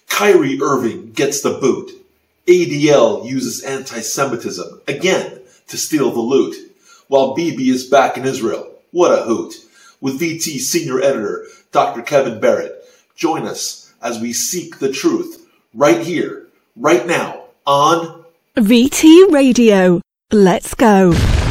Kyrie Irving gets the boot. ADL uses anti-Semitism, again, to steal the loot. While Bibi is back in Israel. What a hoot. With VT Senior Editor, Dr. Kevin Barrett. Join us as we seek the truth, right here, right now, on VT Radio. Let's go.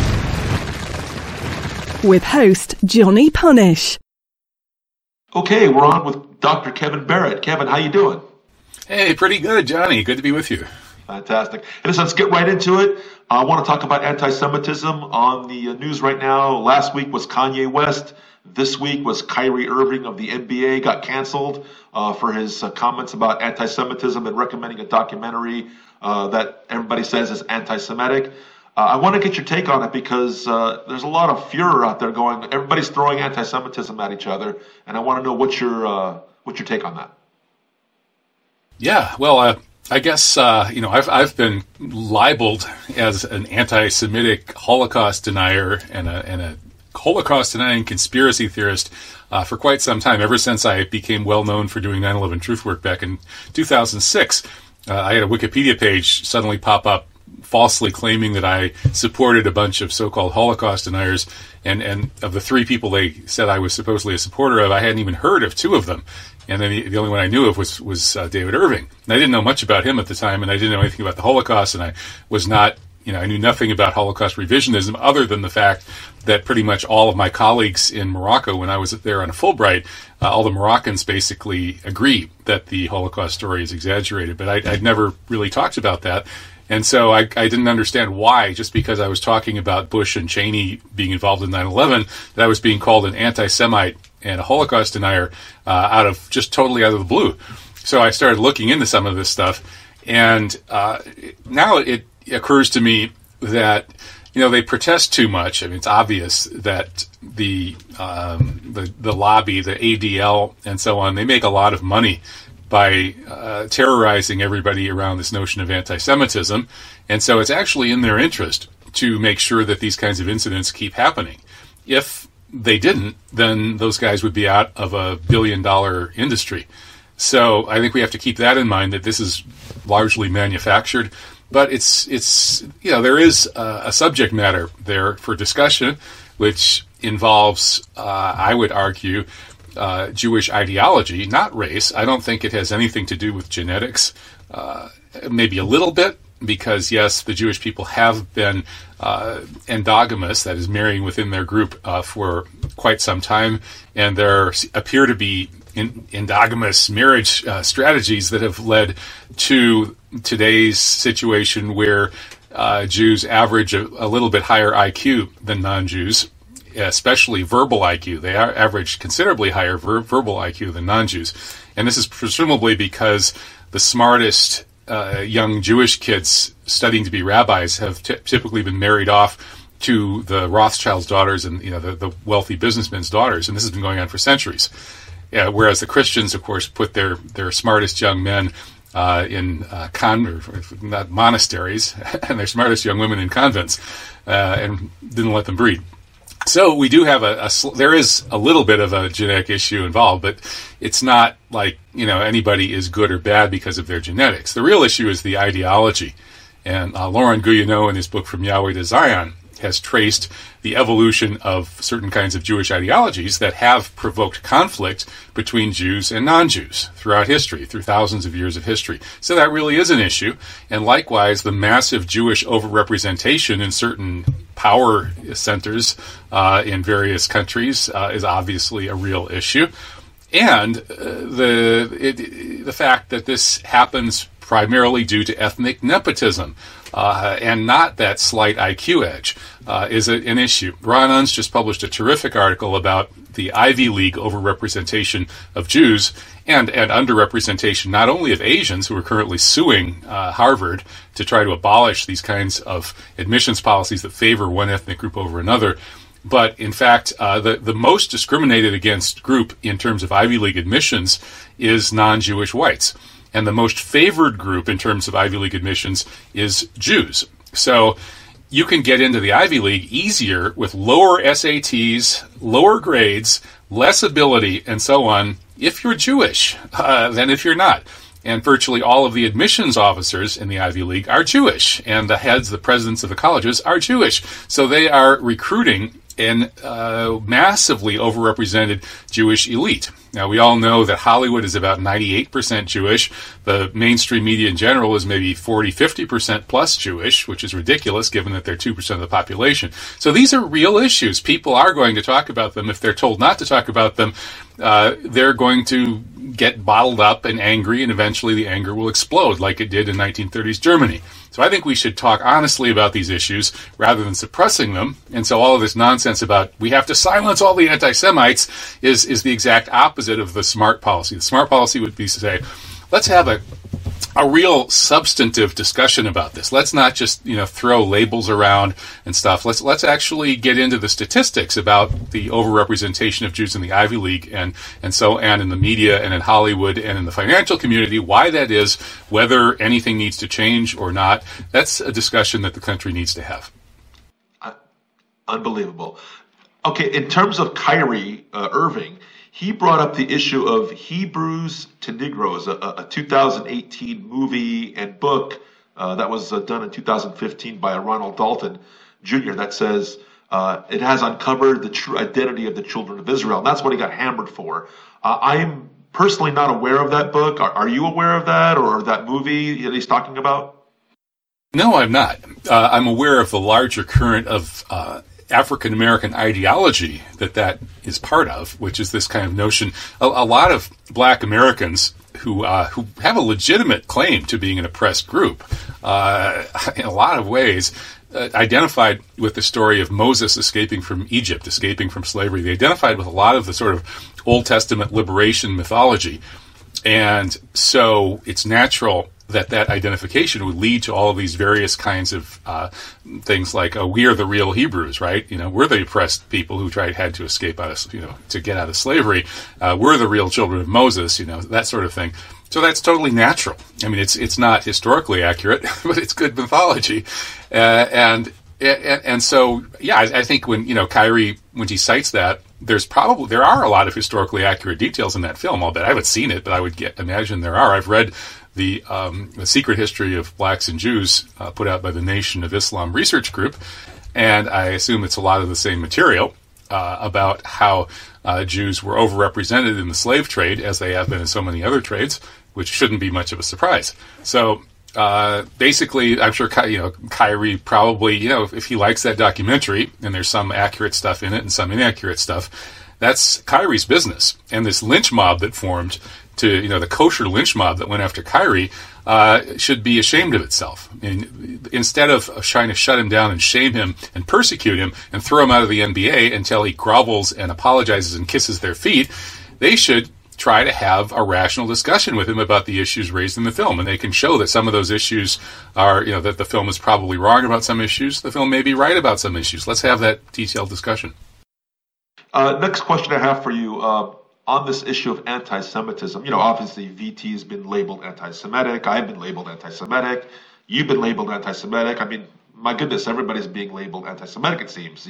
With host Johnny Punish. Okay, we're on with Dr. Kevin Barrett. Kevin, how you doing? Hey, pretty good, Johnny. Good to be with you. Fantastic. And so let's get right into it. I want to talk about anti-Semitism on the news right now. Last week was Kanye West. This week was Kyrie Irving of the NBA got canceled for his comments about anti-Semitism and recommending a documentary that everybody says is anti-Semitic. I want to get your take on it because there's a lot of furor out there going. Everybody's throwing anti-Semitism at each other, and I want to know what's your take on that. Yeah, well, I guess I've been libeled as an anti-Semitic Holocaust denier and a Holocaust denying conspiracy theorist for quite some time. Ever since I became well known for doing 9/11 truth work back in 2006, I had a Wikipedia page suddenly pop up falsely claiming that I supported a bunch of so-called Holocaust deniers, and of the three people they said I was supposedly a supporter of, I hadn't even heard of two of them. And then the only one I knew of was David Irving. And I didn't know much about him at the time, and I didn't know anything about the Holocaust, and I was not, I knew nothing about Holocaust revisionism other than the fact that pretty much all of my colleagues in Morocco, when I was there on a Fulbright, all the Moroccans basically agree that the Holocaust story is exaggerated. But I'd never really talked about that. And so I didn't understand why, just because I was talking about Bush and Cheney being involved in 9/11, that I was being called an anti-Semite and a Holocaust denier totally out of the blue. So I started looking into some of this stuff, and now it occurs to me that they protest too much. I mean, it's obvious that the lobby, the ADL, and so on, they make a lot of money by terrorizing everybody around this notion of anti-Semitism, and so it's actually in their interest to make sure that these kinds of incidents keep happening. If they didn't, then those guys would be out of a billion-dollar industry. So I think we have to keep that in mind, that this is largely manufactured. But it's there is a subject matter there for discussion, which involves, I would argue, Jewish ideology, not race. I don't think it has anything to do with genetics. Maybe a little bit, because yes, the Jewish people have been endogamous, that is, marrying within their group for quite some time, and there appear to be endogamous marriage strategies that have led to today's situation where Jews average a little bit higher IQ than non-Jews, especially verbal IQ. They average considerably higher verbal IQ than non-Jews. And this is presumably because the smartest young Jewish kids studying to be rabbis have typically been married off to the Rothschild's daughters and the wealthy businessmen's daughters. And this has been going on for centuries. Whereas the Christians, of course, put their smartest young men in not monasteries, and their smartest young women in convents, and didn't let them breed. So we do have there is a little bit of a genetic issue involved, but it's not like, anybody is good or bad because of their genetics. The real issue is the ideology. And Laurent Guyonneau, in his book From Yahweh to Zion, has traced the evolution of certain kinds of Jewish ideologies that have provoked conflict between Jews and non-Jews throughout history, through thousands of years of history. So that really is an issue. And likewise, the massive Jewish overrepresentation in certain power centers in various countries is obviously a real issue. And the fact that this happens primarily due to ethnic nepotism, and not that slight IQ edge, is an issue. Ron Unz just published a terrific article about the Ivy League overrepresentation of Jews and underrepresentation not only of Asians, who are currently suing Harvard to try to abolish these kinds of admissions policies that favor one ethnic group over another, but in fact, the most discriminated against group in terms of Ivy League admissions is non-Jewish whites. And the most favored group in terms of Ivy League admissions is Jews. So you can get into the Ivy League easier with lower SATs, lower grades, less ability, and so on, if you're Jewish than if you're not. And virtually all of the admissions officers in the Ivy League are Jewish, and the heads, the presidents of the colleges, are Jewish. So they are recruiting an massively overrepresented Jewish elite. Now, we all know that Hollywood is about 98% Jewish. The mainstream media in general is maybe 40-50% plus Jewish, which is ridiculous given that they're 2% of the population. So these are real issues. People are going to talk about them. If they're told not to talk about them, they're going to get bottled up and angry, and eventually the anger will explode like it did in 1930s Germany. So I think we should talk honestly about these issues rather than suppressing them. And so all of this nonsense about we have to silence all the anti-Semites is the exact opposite of the smart policy. The smart policy would be to say, let's have a real substantive discussion about this. Let's not just, throw labels around and stuff. Let's actually get into the statistics about the overrepresentation of Jews in the Ivy League and in the media and in Hollywood and in the financial community, why that is, whether anything needs to change or not. That's a discussion that the country needs to have. Unbelievable. Okay, in terms of Kyrie Irving, he brought up the issue of Hebrews to Negroes, a 2018 movie and book that was done in 2015 by Ronald Dalton Jr. that says it has uncovered the true identity of the children of Israel. And that's what he got hammered for. I'm personally not aware of that book. Are you aware of that or that movie that he's talking about? No, I'm not. I'm aware of the larger current of African-American ideology that is part of, which is this kind of notion. A lot of black Americans who have a legitimate claim to being an oppressed group, in a lot of ways, identified with the story of Moses escaping from Egypt, escaping from slavery. They identified with a lot of the sort of Old Testament liberation mythology. And so it's natural that identification would lead to all of these various kinds of things like, we are the real Hebrews, right? We're the oppressed people who had to escape out of, to get out of slavery. We're the real children of Moses, that sort of thing. So that's totally natural. I mean, it's not historically accurate, but it's good mythology. And so, yeah, I think when, Kyrie, when he cites that, there are a lot of historically accurate details in that film. I'll bet I haven't seen it, but I would imagine there are. I've read the Secret History of Blacks and Jews put out by the Nation of Islam Research Group, and I assume it's a lot of the same material about how Jews were overrepresented in the slave trade, as they have been in so many other trades, which shouldn't be much of a surprise. So basically, I'm sure Kyrie probably, if he likes that documentary, and there's some accurate stuff in it and some inaccurate stuff, that's Kyrie's business. And this lynch mob that formed, the kosher lynch mob that went after Kyrie, should be ashamed of itself. I mean, instead of trying to shut him down and shame him and persecute him and throw him out of the NBA until he grovels and apologizes and kisses their feet, they should try to have a rational discussion with him about the issues raised in the film. And they can show that some of those issues are, that the film is probably wrong about some issues. The film may be right about some issues. Let's have that detailed discussion. Next question I have for you. On this issue of anti-Semitism, obviously VT has been labeled anti-Semitic. I've been labeled anti-Semitic. You've been labeled anti-Semitic. I mean, my goodness, everybody's being labeled anti-Semitic, it seems,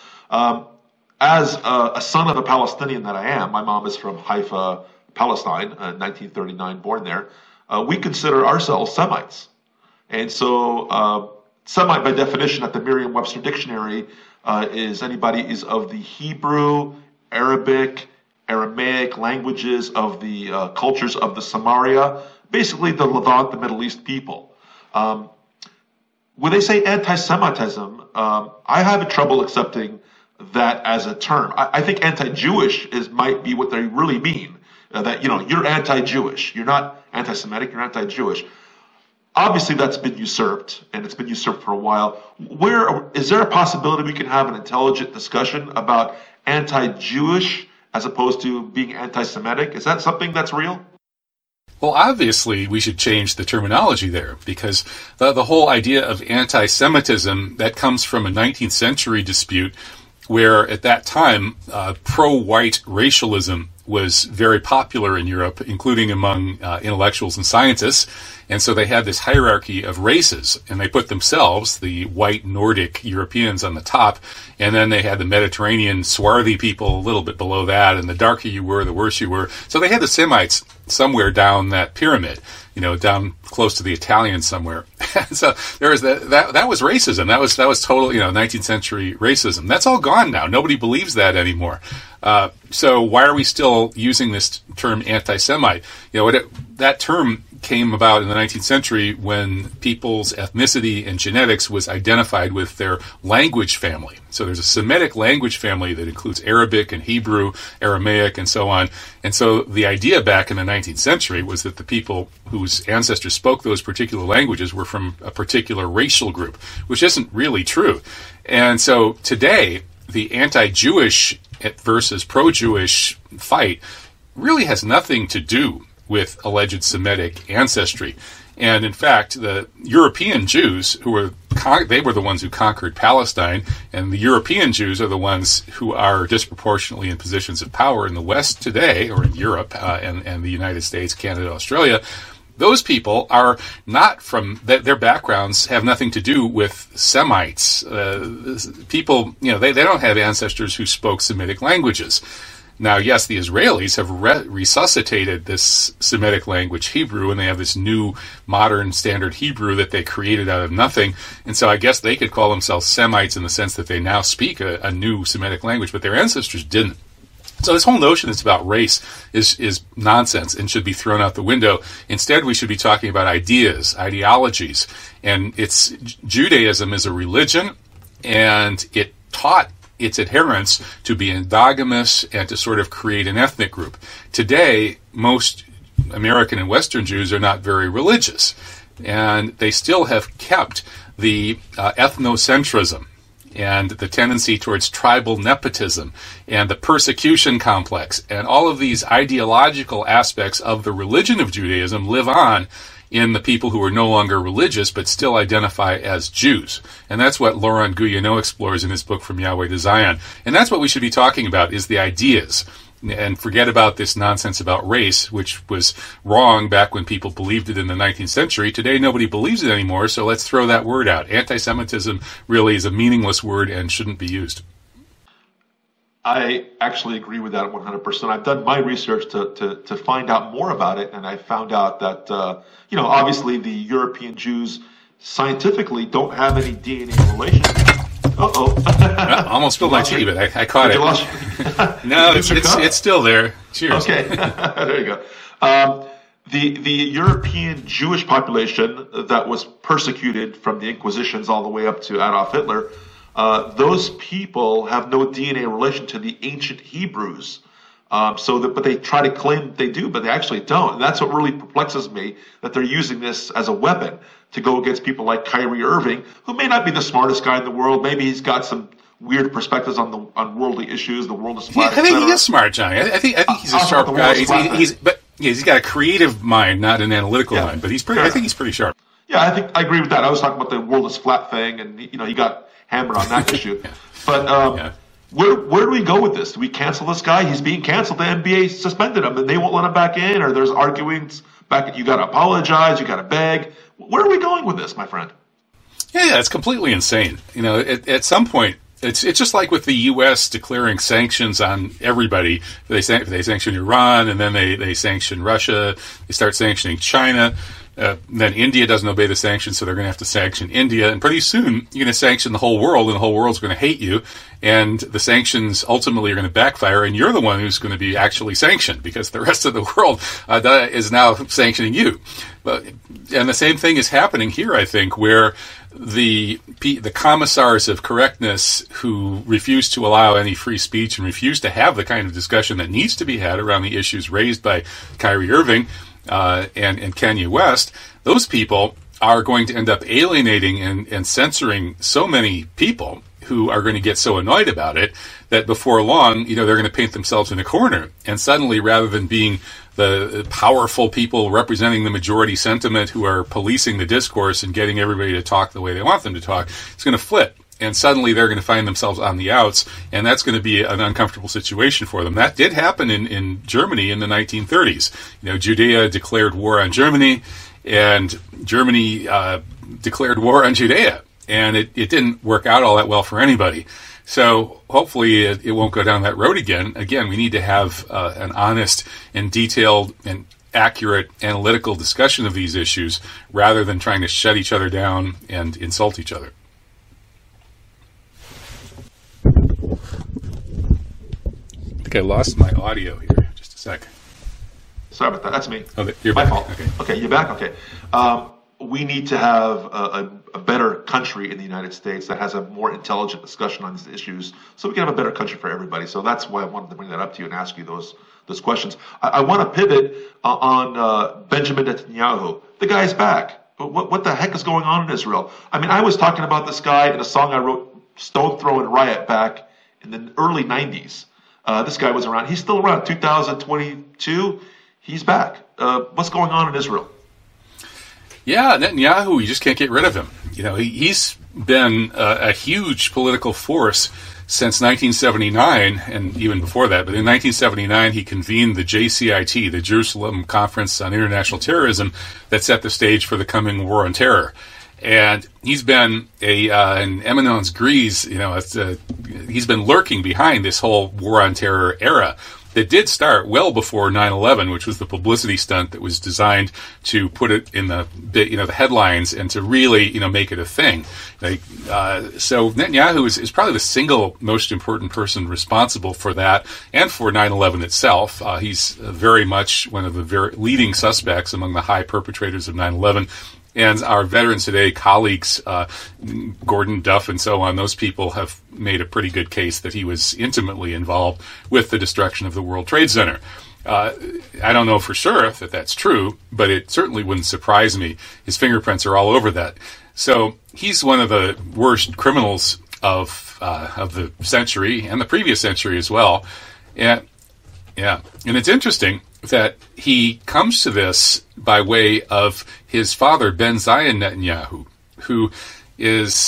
As a son of a Palestinian that I am, my mom is from Haifa, Palestine, 1939, born there. We consider ourselves Semites. And so Semite, by definition, at the Merriam-Webster Dictionary, is anybody is of the Hebrew, Arabic, Aramaic languages of the cultures of the Samaria, basically the Levant, the Middle East people. When they say anti-Semitism, I have trouble accepting that as a term. I think anti-Jewish might be what they really mean. That you're anti-Jewish, you're not anti-Semitic, you're anti-Jewish. Obviously, that's been usurped, and it's been usurped for a while. Is there a possibility we can have an intelligent discussion about anti-Jewish as opposed to being anti-Semitic? Is that something that's real? Well, obviously, we should change the terminology there, because the whole idea of anti-Semitism, that comes from a 19th century dispute where, at that time, pro-white racialism was very popular in Europe, including among intellectuals and scientists. And so they had this hierarchy of races, and they put themselves, the white Nordic Europeans, on the top, and then they had the Mediterranean swarthy people a little bit below that, and the darker you were, the worse you were. So they had the Semites somewhere down that pyramid, down close to the Italians somewhere. So there was that was racism. That was total, 19th century racism. That's all gone now. Nobody believes that anymore. So why are we still using this term anti-Semite? That term came about in the 19th century when people's ethnicity and genetics was identified with their language family. So there's a Semitic language family that includes Arabic and Hebrew, Aramaic, and so on. And so the idea back in the 19th century was that the people whose ancestors spoke those particular languages were from a particular racial group, which isn't really true. And so today, the anti-Jewish versus pro-Jewish fight really has nothing to do with alleged Semitic ancestry. And in fact, the European Jews, they were the ones who conquered Palestine, and the European Jews are the ones who are disproportionately in positions of power in the West today, or in Europe, and the United States, Canada, Australia. Those people are not from, their backgrounds have nothing to do with Semites. People, they don't have ancestors who spoke Semitic languages. Now, yes, the Israelis have resuscitated this Semitic language, Hebrew, and they have this new modern standard Hebrew that they created out of nothing. And so I guess they could call themselves Semites in the sense that they now speak a new Semitic language, but their ancestors didn't. So this whole notion that's about race is nonsense and should be thrown out the window. Instead, we should be talking about ideas, ideologies. And Judaism is a religion, and it taught its adherents to be endogamous and to sort of create an ethnic group. Today, most American and Western Jews are not very religious, and they still have kept the ethnocentrism and the tendency towards tribal nepotism and the persecution complex, and all of these ideological aspects of the religion of Judaism live on in the people who are no longer religious but still identify as Jews. And that's what Laurent Guyénot explores in his book From Yahweh to Zion. And that's what we should be talking about, is the ideas. And forget about this nonsense about race, which was wrong back when people believed it in the 19th century. Today, nobody believes it anymore, so let's throw that word out. Anti-Semitism really is a meaningless word and shouldn't be used. I actually agree with that 100%. I've done my research to find out more about it, and I found out that, obviously the European Jews scientifically don't have any DNA relationship. I almost spilled my tea, but I caught it. No, it's still there. Cheers. Okay, there you go. The European Jewish population that was persecuted from the Inquisitions all the way up to Adolf Hitler, those people have no DNA relation to the ancient Hebrews. But they try to claim they do, but they actually don't. And that's what really perplexes me, that they're using this as a weapon to go against people like Kyrie Irving, who may not be the smartest guy in the world. Maybe he's got some weird perspectives on worldly issues, the world is flat. I think he is smart, Johnny. I think he's a sharp guy. He's got a creative mind, not an analytical mind. But I think he's pretty sharp. Yeah, I agree with that. I was talking about the world is flat thing, and he got hammered on that issue. Yeah. But where do we go with this? Do we cancel this guy? He's being canceled. The NBA suspended him, and they won't let him back in. Or there's arguings back. You got to apologize. You got to beg. Where are we going with this, my friend? Yeah, it's completely insane. At some point, it's just like with the U.S. declaring sanctions on everybody. They sanction Iran, and then they sanction Russia. They start sanctioning China. Then India doesn't obey the sanctions, so they're going to have to sanction India. And pretty soon, you're going to sanction the whole world, and the whole world's going to hate you. And the sanctions ultimately are going to backfire, and you're the one who's going to be actually sanctioned, because the rest of the world is now sanctioning you. And the same thing is happening here, I think, where the commissars of correctness who refuse to allow any free speech and refuse to have the kind of discussion that needs to be had around the issues raised by Kyrie Irving and Kanye West, those people are going to end up alienating and censoring so many people who are going to get so annoyed about it that before long, they're going to paint themselves in a corner. And suddenly, rather than being the powerful people representing the majority sentiment who are policing the discourse and getting everybody to talk the way they want them to talk, it's going to flip. And suddenly they're going to find themselves on the outs, and that's going to be an uncomfortable situation for them. That did happen in Germany in the 1930s. Judea declared war on Germany, and Germany declared war on Judea. And it didn't work out all that well for anybody. So hopefully it won't go down that road again. Again, we need to have an honest and detailed and accurate analytical discussion of these issues rather than trying to shut each other down and insult each other. I think I lost my audio here. Just a sec. Sorry about that. That's me. Oh, you're my back. fault. Okay, you're back? Okay. We need to have a better country in the United States that has a more intelligent discussion on these issues so we can have a better country for everybody. So that's why I wanted to bring that up to you and ask you those questions. I want to pivot on Benjamin Netanyahu. The guy's back. But what the heck is going on in Israel? I mean, I was talking about this guy in a song I wrote, Stone Throwing Riot, back in the early 90s. This guy was around. He's still around. 2022, he's back. What's going on in Israel? Yeah, Netanyahu, you just can't get rid of him. You know, he's been a huge political force since 1979, and even before that. But in 1979, he convened the JCIT, the Jerusalem Conference on International Terrorism, that set the stage for the coming war on terror. And he's been an eminence grise, you know, he's been lurking behind this whole war on terror era that did start well before 9/11, which was the publicity stunt that was designed to put it in the headlines and to really, make it a thing. So Netanyahu is probably the single most important person responsible for that and for 9/11 itself. He's very much one of the very leading suspects among the high perpetrators of 9/11. And our Veterans Today colleagues, Gordon Duff and so on, those people have made a pretty good case that he was intimately involved with the destruction of the World Trade Center. I don't know for sure that that's true, but it certainly wouldn't surprise me. His fingerprints are all over that. So he's one of the worst criminals of the century and the previous century as well. And it's interesting that he comes to this by way of his father, Ben Zion Netanyahu, who is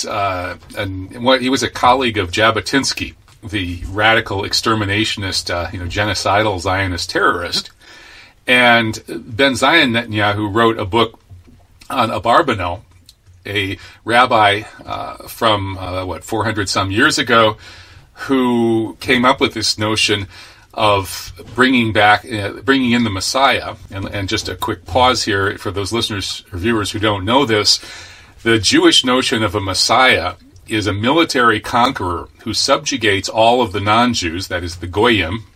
he was a colleague of Jabotinsky, the radical exterminationist, genocidal Zionist terrorist. And Ben Zion Netanyahu wrote a book on Abarbanel, a rabbi from 400 some years ago, who came up with this notion of bringing in the Messiah. And just a quick pause here for those listeners or viewers who don't know this. The Jewish notion of a Messiah is a military conqueror who subjugates all of the non-Jews, that is the Goyim,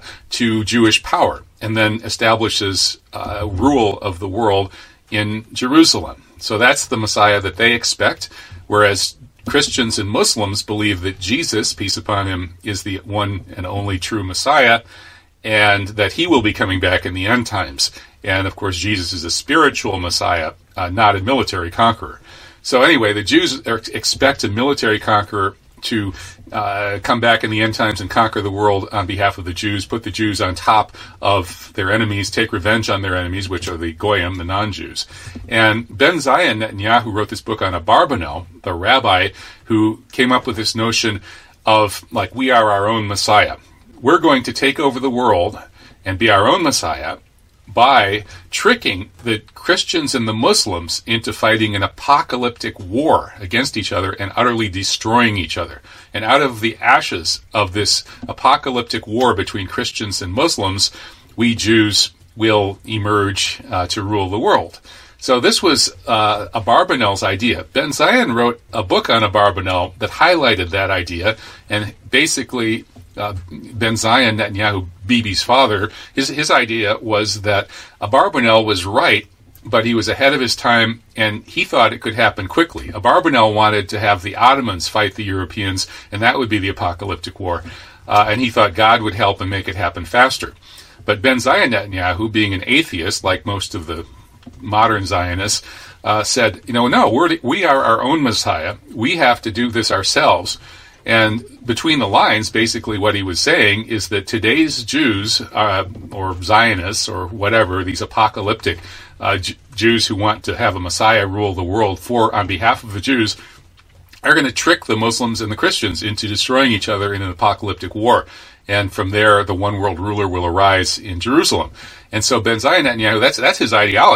to Jewish power, and then establishes rule of the world in Jerusalem. So that's the Messiah that they expect, whereas Christians and Muslims believe that Jesus, peace upon him, is the one and only true Messiah, and that he will be coming back in the end times. And of course, Jesus is a spiritual Messiah, not a military conqueror. So anyway, the Jews expect a military conqueror to come back in the end times and conquer the world on behalf of the Jews, put the Jews on top of their enemies, take revenge on their enemies, which are the Goyim, the non-Jews. And Ben Zion Netanyahu wrote this book on Abarbanel, the rabbi who came up with this notion of, we are our own Messiah. We're going to take over the world and be our own Messiah by tricking the Christians and the Muslims into fighting an apocalyptic war against each other and utterly destroying each other. And out of the ashes of this apocalyptic war between Christians and Muslims, we Jews will emerge to rule the world. So this was Abarbanel's idea. Ben Zion wrote a book on Abarbanel that highlighted that idea, and basically Ben Zion Netanyahu, Bibi's father, his idea was that Abarbanel was right, but he was ahead of his time, and he thought it could happen quickly. Abarbanel wanted to have the Ottomans fight the Europeans, and that would be the apocalyptic war. And he thought God would help and make it happen faster. But Ben Zion Netanyahu, being an atheist, like most of the modern Zionists, said, no, we are our own Messiah. We have to do this ourselves. And between the lines, basically what he was saying is that today's Jews, or Zionists, or whatever, these apocalyptic Jews who want to have a Messiah rule the world on behalf of the Jews, are going to trick the Muslims and the Christians into destroying each other in an apocalyptic war. And from there, the one world ruler will arise in Jerusalem. And so Ben Zion Netanyahu, that's his ideology.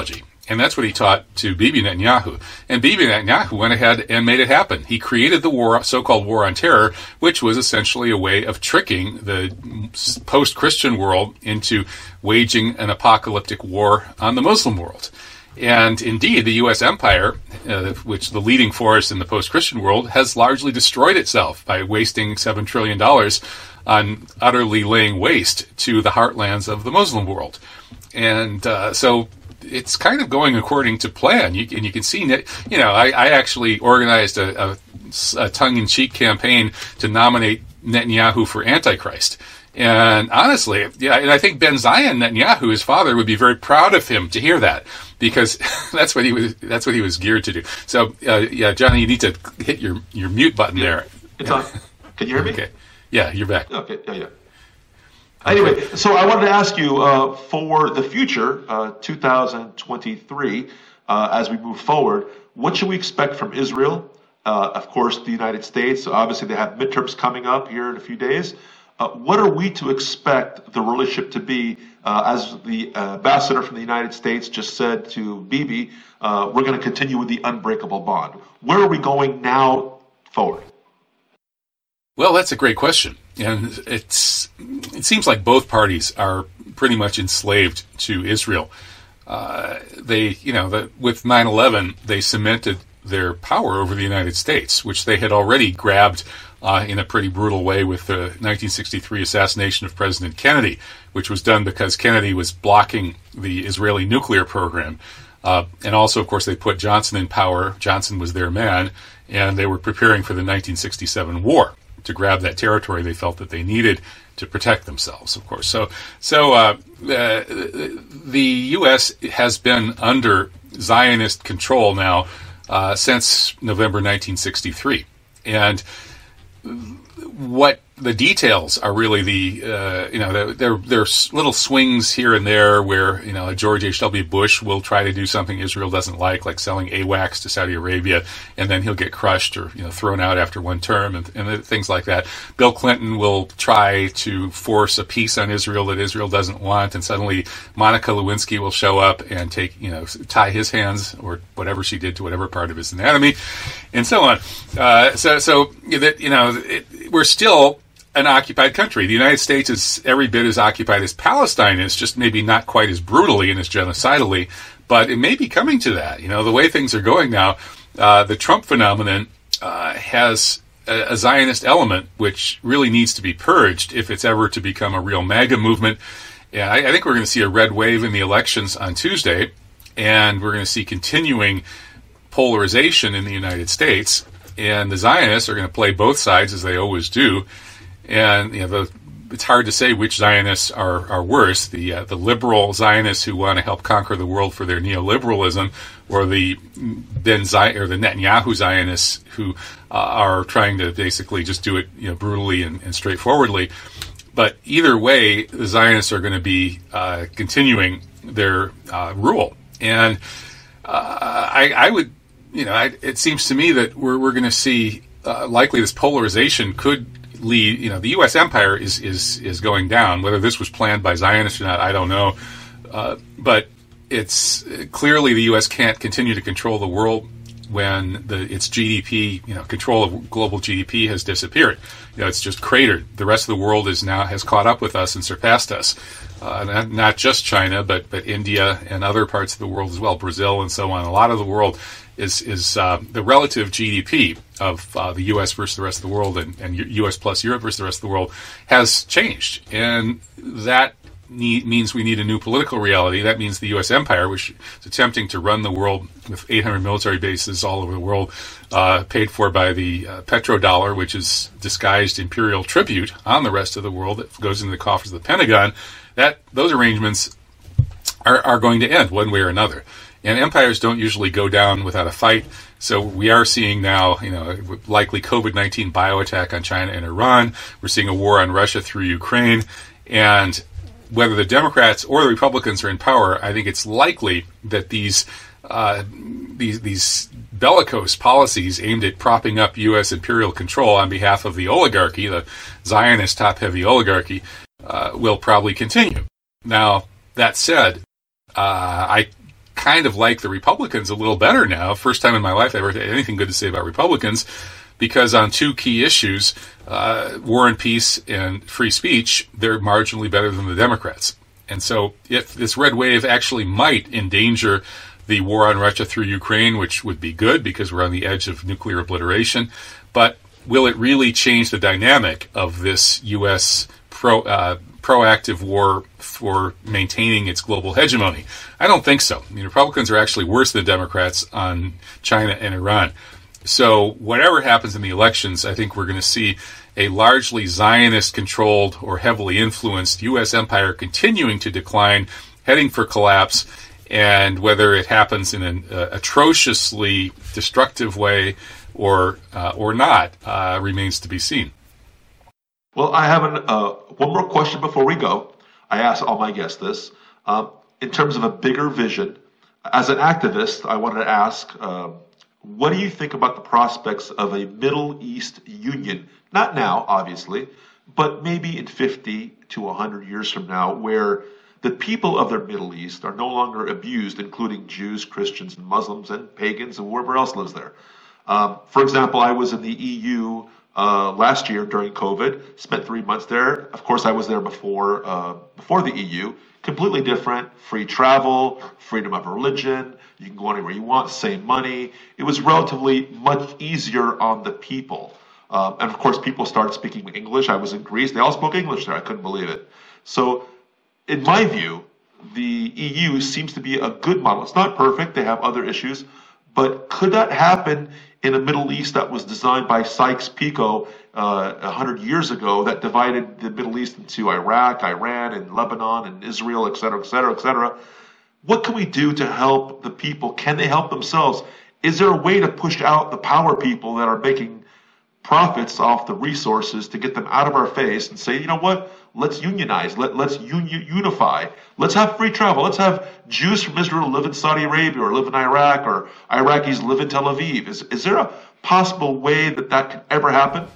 And that's what he taught to Bibi Netanyahu. And Bibi Netanyahu went ahead and made it happen. He created the war, so-called War on Terror, which was essentially a way of tricking the post-Christian world into waging an apocalyptic war on the Muslim world. And indeed, the U.S. empire, which the leading force in the post-Christian world, has largely destroyed itself by wasting $7 trillion on utterly laying waste to the heartlands of the Muslim world. And so it's kind of going according to plan. And you can see, I actually organized a tongue-in-cheek campaign to nominate Netanyahu for Antichrist. And honestly, and I think Ben Zion Netanyahu, his father, would be very proud of him to hear that, because that's what he was geared to do. So, Johnny, you need to hit your mute button there. It's on. Can you hear me? Okay. Yeah, you're back. Okay. Yeah. Anyway, so I wanted to ask you for the future, 2023, as we move forward, what should we expect from Israel? Of course, the United States. Obviously, they have midterms coming up here in a few days. What are we to expect the relationship to be? As the ambassador from the United States just said to Bibi, we're going to continue with the unbreakable bond. Where are we going now forward? Well, that's a great question. And it seems like both parties are pretty much enslaved to Israel. With 9/11, they cemented their power over the United States, which they had already grabbed in a pretty brutal way with the 1963 assassination of President Kennedy, which was done because Kennedy was blocking the Israeli nuclear program. And also, of course, they put Johnson in power. Johnson was their man, and they were preparing for the 1967 war to grab that territory they felt that they needed to protect themselves, of course. So the U.S. has been under Zionist control now since November 1963. And what the details are really there's little swings here and there where, George H.W. Bush will try to do something Israel doesn't like selling AWACS to Saudi Arabia, and then he'll get crushed or, thrown out after one term and things like that. Bill Clinton will try to force a peace on Israel that Israel doesn't want, and suddenly Monica Lewinsky will show up and tie his hands or whatever she did to whatever part of his anatomy, and so on. We're still an occupied country. The United States is every bit as occupied as Palestine is, just maybe not quite as brutally and as genocidally, but it may be coming to that. The way things are going now, the Trump phenomenon has a Zionist element which really needs to be purged if it's ever to become a real MAGA movement. And I think we're going to see a red wave in the elections on Tuesday, and we're going to see continuing polarization in the United States, and the Zionists are going to play both sides as they always do. And it's hard to say which Zionists are worse: the liberal Zionists who want to help conquer the world for their neoliberalism, or the Netanyahu Zionists who are trying to basically just do it brutally and straightforwardly. But either way, the Zionists are going to be continuing their rule, and it seems to me that we're going to see likely this polarization could lead. The U.S. empire is going down. Whether this was planned by Zionists or not, I don't know. But it's clearly the U.S. can't continue to control the world when its GDP, control of global GDP has disappeared. It's just cratered. The rest of the world has caught up with us and surpassed us. Not just China, but India and other parts of the world as well, Brazil and so on. A lot of the world is the relative GDP of the U.S. versus the rest of the world, and U.S. plus Europe versus the rest of the world has changed. And that means we need a new political reality. That means the U.S. empire, which is attempting to run the world with 800 military bases all over the world, paid for by the petrodollar, which is disguised imperial tribute on the rest of the world that goes into the coffers of the Pentagon, those arrangements are going to end one way or another. And empires don't usually go down without a fight. So we are seeing now, likely COVID-19 bioattack on China and Iran. We're seeing a war on Russia through Ukraine. And whether the Democrats or the Republicans are in power, I think it's likely that these bellicose policies aimed at propping up U.S. imperial control on behalf of the oligarchy, the Zionist top-heavy oligarchy, will probably continue. Now, that said, I kind of like the Republicans a little better now. First time in my life I ever had anything good to say about Republicans, because on two key issues, war and peace and free speech, they're marginally better than the Democrats. And so if this red wave actually might endanger the war on Russia through Ukraine, which would be good because we're on the edge of nuclear obliteration, but will it really change the dynamic of this U.S. proactive war for maintaining its global hegemony? I don't think so. I mean, Republicans are actually worse than Democrats on China and Iran. So whatever happens in the elections, I think we're going to see a largely Zionist-controlled or heavily influenced U.S. empire continuing to decline, heading for collapse, and whether it happens in an atrociously destructive way or not remains to be seen. Well, I have one more question before we go. I ask all my guests this. In terms of a bigger vision, as an activist, I wanted to ask, what do you think about the prospects of a Middle East union? Not now, obviously, but maybe in 50 to 100 years from now, where the people of the Middle East are no longer abused, including Jews, Christians, and Muslims, and pagans, and whoever else lives there. For example, I was in the EU last year during COVID, spent 3 months there. Of course, I was there before the EU. Completely different, free travel, freedom of religion. You can go anywhere you want, same money. It was relatively much easier on the people. And of course, people started speaking English. I was in Greece. They all spoke English there. I couldn't believe it. So in my view, the EU seems to be a good model. It's not perfect. They have other issues. But could that happen in a Middle East that was designed by Sykes-Picot 100 years ago, that divided the Middle East into Iraq, Iran, and Lebanon, and Israel, et cetera, et cetera, et cetera? What can we do to help the people? Can they help themselves? Is there a way to push out the power people that are making profits off the resources to get them out of our face and say, you know what, let's unionize, let's unify, let's have free travel, let's have Jews from Israel live in Saudi Arabia or live in Iraq, or Iraqis live in Tel Aviv. Is there a possible way that could ever happen?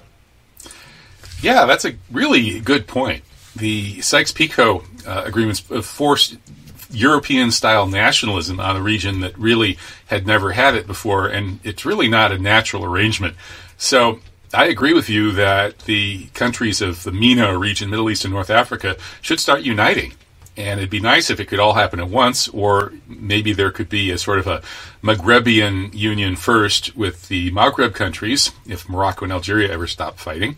Yeah, that's a really good point. The Sykes-Picot agreements forced European-style nationalism on a region that really had never had it before, and it's really not a natural arrangement. So I agree with you that the countries of the MENA region, Middle East and North Africa, should start uniting. And it'd be nice if it could all happen at once, or maybe there could be a sort of a Maghrebian union first with the Maghreb countries, if Morocco and Algeria ever stop fighting,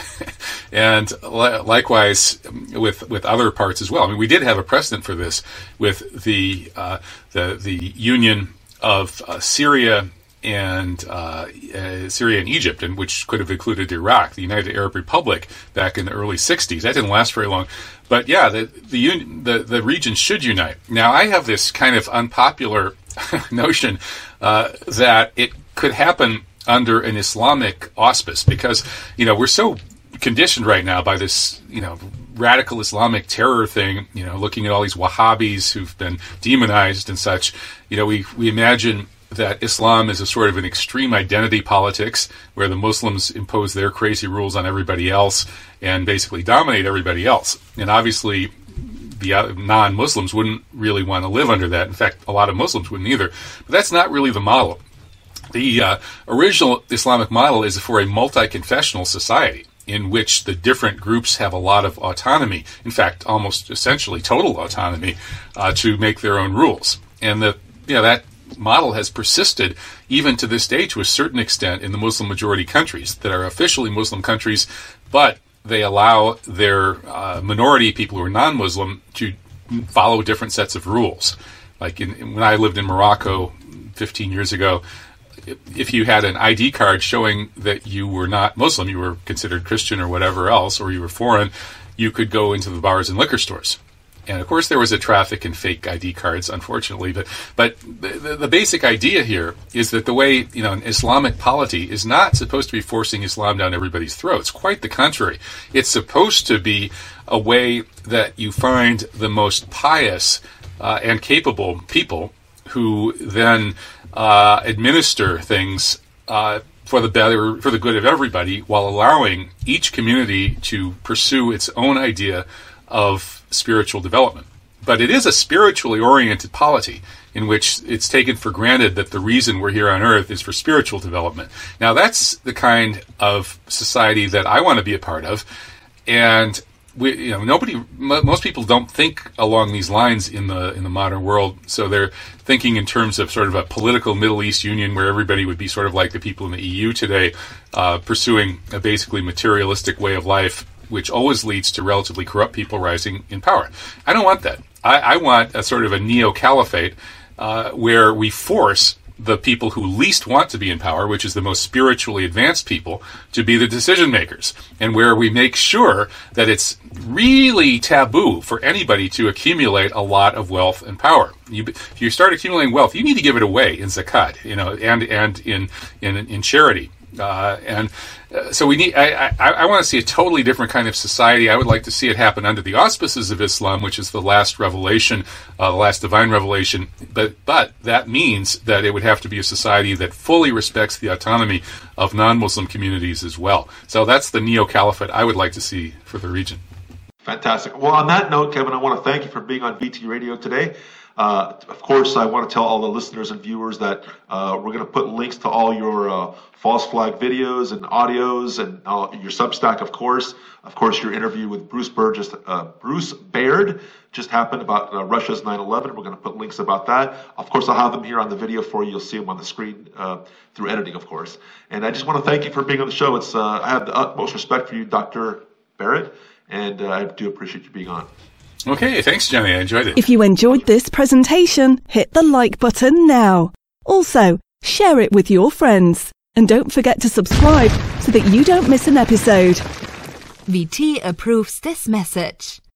and likewise with other parts as well. I mean, we did have a precedent for this with the union of Syria and Egypt, and which could have included Iraq, the United Arab Republic, back in the early 60s. That didn't last very long. But yeah, the region should unite. Now, I have this kind of unpopular notion that it could happen under an Islamic auspice, because, we're so conditioned right now by this, radical Islamic terror thing, looking at all these Wahhabis who've been demonized and such. We imagine that Islam is a sort of an extreme identity politics where the Muslims impose their crazy rules on everybody else and basically dominate everybody else. And obviously, the non-Muslims wouldn't really want to live under that. In fact, a lot of Muslims wouldn't either. But that's not really the model. The original Islamic model is for a multi-confessional society in which the different groups have a lot of autonomy, in fact, almost essentially total autonomy, to make their own rules. And that model has persisted even to this day to a certain extent in the Muslim majority countries that are officially Muslim countries, but they allow their minority people who are non-Muslim to follow different sets of rules. Like when I lived in Morocco 15 years ago, if you had an ID card showing that you were not Muslim, you were considered Christian or whatever else, or you were foreign, you could go into the bars and liquor stores. And of course, there was a traffic in fake ID cards, unfortunately. But the basic idea here is that the way an Islamic polity is not supposed to be forcing Islam down everybody's throats. Quite the contrary. It's supposed to be a way that you find the most pious and capable people who then administer things for the good of everybody, while allowing each community to pursue its own idea of spiritual development. But it is a spiritually oriented polity in which it's taken for granted that the reason we're here on Earth is for spiritual development. Now, that's the kind of society that I want to be a part of. And most people don't think along these lines in the modern world. So they're thinking in terms of sort of a political Middle East union where everybody would be sort of like the people in the EU today, pursuing a basically materialistic way of life, which always leads to relatively corrupt people rising in power. I don't want that. I want a sort of a neo-caliphate where we force the people who least want to be in power, which is the most spiritually advanced people, to be the decision makers, and where we make sure that it's really taboo for anybody to accumulate a lot of wealth and power. If you start accumulating wealth, you need to give it away in zakat, and in charity. So we need. I want to see a totally different kind of society. I would like to see it happen under the auspices of Islam, which is the last revelation, the last divine revelation. But that means that it would have to be a society that fully respects the autonomy of non-Muslim communities as well. So that's the neo-caliphate I would like to see for the region. Fantastic. Well, on that note, Kevin, I want to thank you for being on VT Radio today. Of course, I want to tell all the listeners and viewers that we're going to put links to all your false flag videos and audios and your Substack, of course. Of course, your interview with Bruce Baird just happened about Russia's 9/11. We're going to put links about that. Of course, I'll have them here on the video for you. You'll see them on the screen through editing, of course. And I just want to thank you for being on the show. I have the utmost respect for you, Dr. Barrett, and I do appreciate you being on. Okay, thanks, Johnny. I enjoyed it. If you enjoyed this presentation, hit the like button now. Also, share it with your friends. And don't forget to subscribe so that you don't miss an episode. VT approves this message.